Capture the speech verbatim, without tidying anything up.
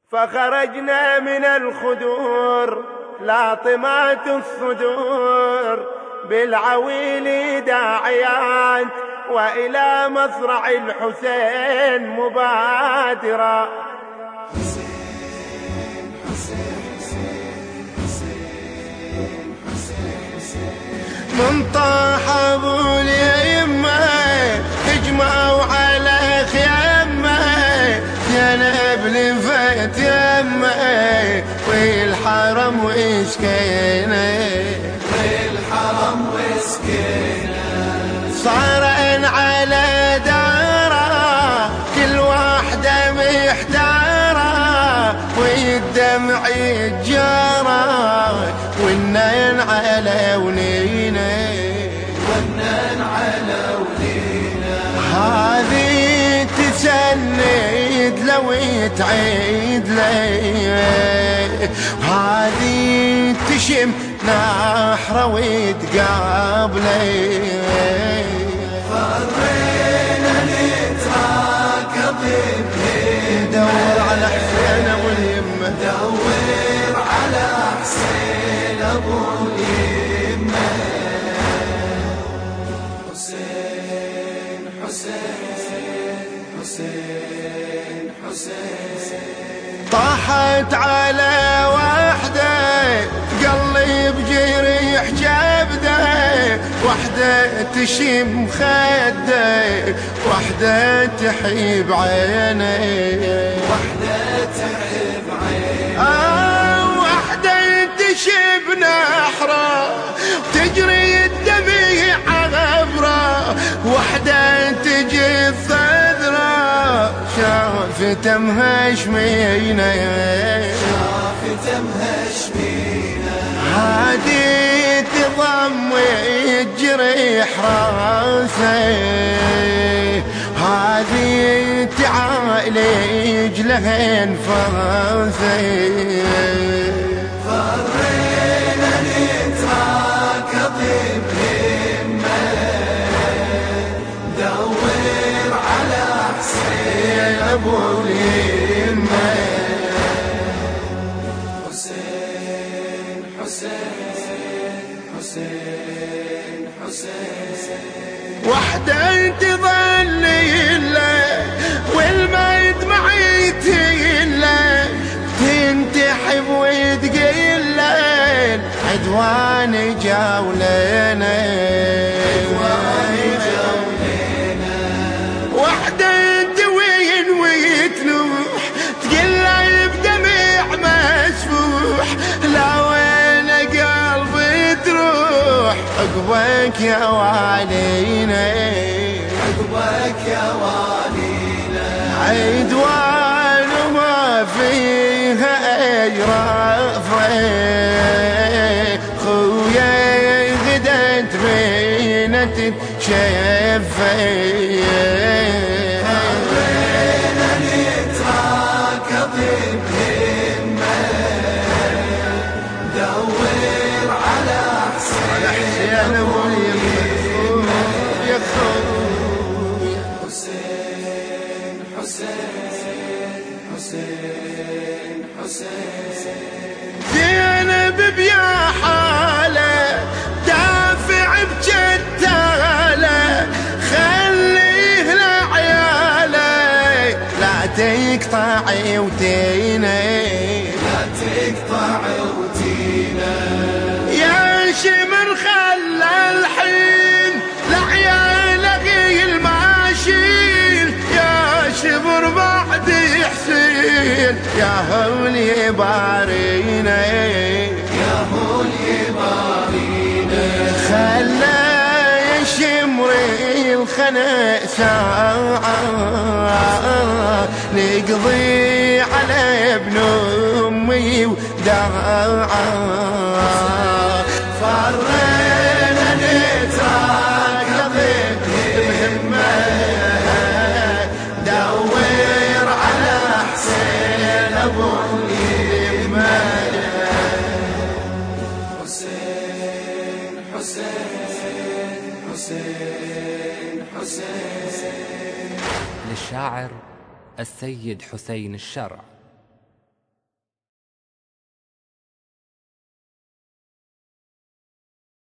فخرجنا من الخدور لاطمات الصدور بالعويل داعيات وإلى مصرع الحسين مبادرة. من طاح ابو اليمه هجموا على خيمه جنب لفت يمه والحرم وسكينه والحرم وسكينه صارن على داره كل واحده محتاره والدمع يتجاره والنين على ونينه والنين على ونينه هذه تسند لو تعيد لي هذه تشم نحره وتقابلي فرينا نتراكض بهم دور على حسين ابو اليمه دور على حسين ابو اليمه حسين حسين حسين حسين طاحت على وحده قلبي بجريح جبده وحده تشم خده وحده تحيب عينه وحده تحب عينه آه وحده تشب نحره تجري الدمع عبره وحده تجي الثذره شافته مهشمينه شافته مهشمينه هادي تضم وتجريح راسه هادي تعالج له انفاسه فرينا نتراكض بهمه دور على حسين ابو اليمه حسين حسين حسين حسين وحده تظل له والميت معي تله تنتحب وتقيل له عدوان جولنا وحده انت وين ويتلوح تقل بدمع مسفوح لا وين قلبي تروح عقبك يا والينا عقبك يا والينا عدوان ما فيها اجرافه خويا غدت بينة شفه فرينا نتراكض بهمه دور على حسين ابو اليمه يا خويا حسين حسين حسين حسين زينب بيا حاله دافع بجداله خليه لعياله لا تقطعي وتيني لا تقطع وتينا يا شمر خلى الحين لعياله الماشيل يا شمر بعد حسين يا هولي بارينا يا هولي بارينا خلى يشمري الخنا ساعة نقضي على ابن امي وداعة فرينا نتراكض بهمه دور على حسين ابو اليمه حسين حسين حسين حسين للشاعر السيد حسين الشرع.